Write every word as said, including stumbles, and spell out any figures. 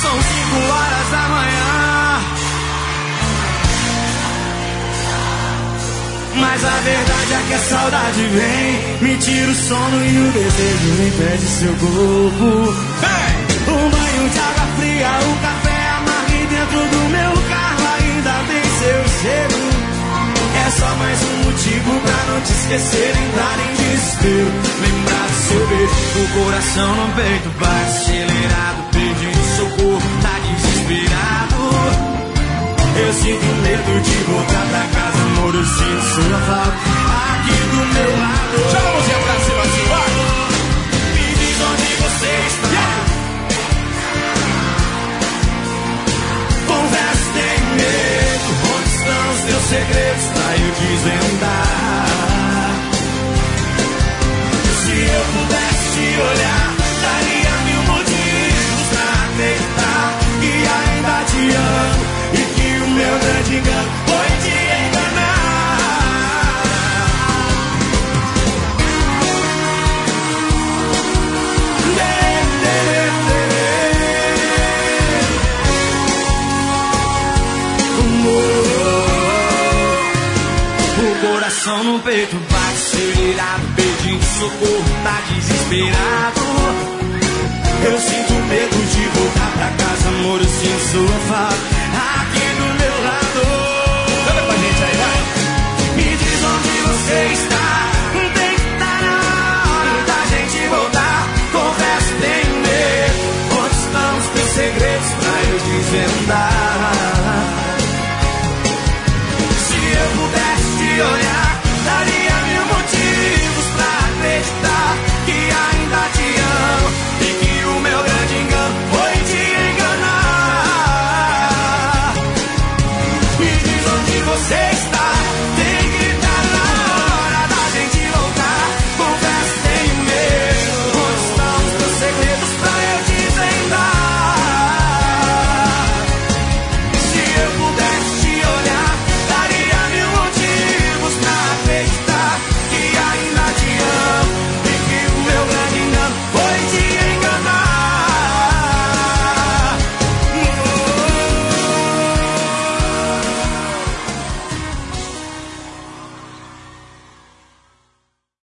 São cinco horas da manhã, mas a verdade é que a saudade vem, me tira o sono e o desejo me impede seu corpo. Hey! Um banho de água fria, um café amargo dentro do meu carro, ainda tem seu cheiro. É só mais um motivo pra não te esquecer, entrar em desespero, lembrar do seu beijo. O coração no peito bate acelerado, pedindo socorro, tá desesperado. Eu sinto medo de voltar pra casa, amor, eu sinto sua falta aqui do meu lado. Chama a mãozinha pra cima assim, vai! Me diz onde você está. Yeah. Conversa, tem medo. Onde estão os teus segredos pra eu desvendar? Se eu pudesse te olhar, daria mil motivos pra acreditar que ainda te amo e que o meu grande engano foi te enganar. O coração no peito bate acelerado, pedindo socorro, tá desesperado. Eu sinto medo de voltar pra casa, amor, eu sinto sua falta